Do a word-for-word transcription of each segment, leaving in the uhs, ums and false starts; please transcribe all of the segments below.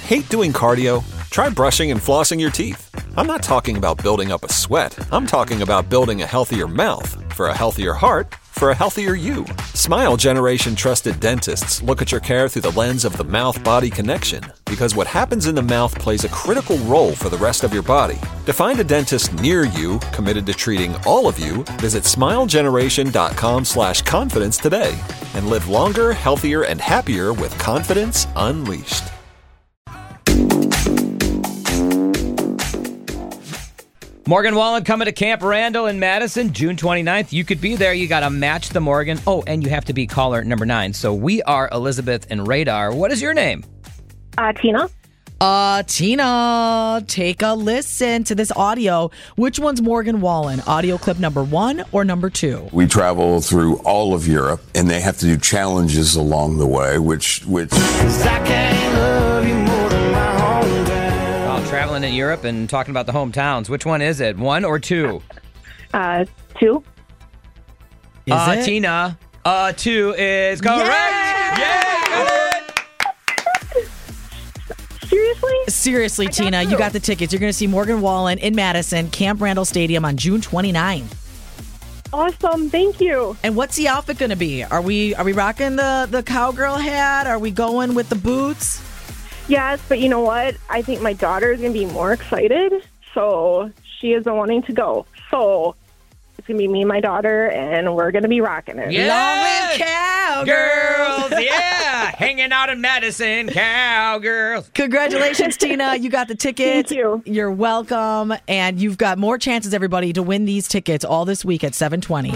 Hate doing cardio? Try brushing and flossing your teeth. I'm not talking about building up a sweat. I'm talking about building a healthier mouth for a healthier heart for a healthier you. Smile Generation trusted dentists look at your care through the lens of the mouth-body connection, because what happens in the mouth plays a critical role for the rest of your body. To find a dentist near you committed to treating all of you, visit smilegeneration.com slash confidence today and live longer, healthier, and happier with confidence unleashed. Morgan Wallen coming to Camp Randall in Madison, June twenty-ninth. You could be there. You got to match the Morgan. Oh, and you have to be caller number nine. So we are Elizabeth and Radar. What is your name? Uh, Tina. Uh, Tina, take a listen to this audio. Which one's Morgan Wallen? Audio clip number one or number two? We travel through all of Europe, and they have to do challenges along the way, which... which I can't love you more than my hometown. Wow, traveling in Europe and talking about the hometowns. Which one is it? One or two? Uh, two. Is uh, it? Tina, uh, two is correct. Yeah! Yeah, got it! Seriously? Seriously, Tina, you got the tickets. You're going to see Morgan Wallen in Madison, Camp Randall Stadium on June twenty-ninth. Awesome, thank you. And what's the outfit going to be? Are we are we rocking the, the cowgirl hat? Are we going with the boots? Yes, but you know what? I think my daughter is going to be more excited, so she isn't wanting to go. So it's going to be me and my daughter, and we're going to be rocking it. Yeah. Long live cowgirls! Girls, yeah! Hanging out in Madison, cowgirls. Congratulations, Tina. You got the tickets. Thank you. You're welcome. And you've got more chances, everybody, to win these tickets all this week at seven twenty.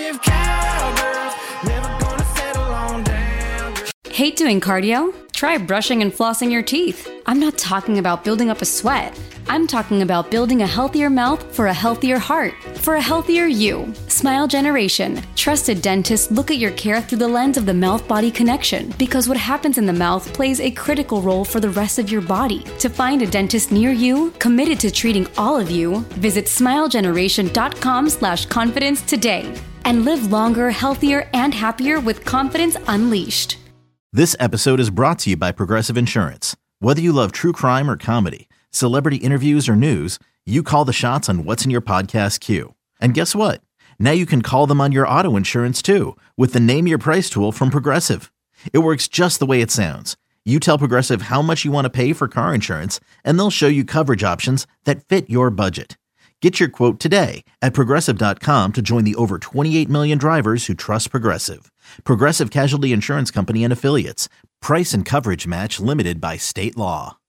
Hate doing cardio? Try brushing and flossing your teeth. I'm not talking about building up a sweat. I'm talking about building a healthier mouth for a healthier heart, for a healthier you. Smile Generation. Trusted dentists look at your care through the lens of the mouth-body connection, because what happens in the mouth plays a critical role for the rest of your body. To find a dentist near you, committed to treating all of you, visit smilegeneration.com slash confidence today and live longer, healthier, and happier with confidence unleashed. This episode is brought to you by Progressive Insurance. Whether you love true crime or comedy, celebrity interviews or news, you call the shots on what's in your podcast queue. And guess what? Now you can call them on your auto insurance too, with the Name Your Price tool from Progressive. It works just the way it sounds. You tell Progressive how much you want to pay for car insurance, and they'll show you coverage options that fit your budget. Get your quote today at Progressive dot com to join the over twenty-eight million drivers who trust Progressive. Progressive Casualty Insurance Company and Affiliates. Price and coverage match limited by state law.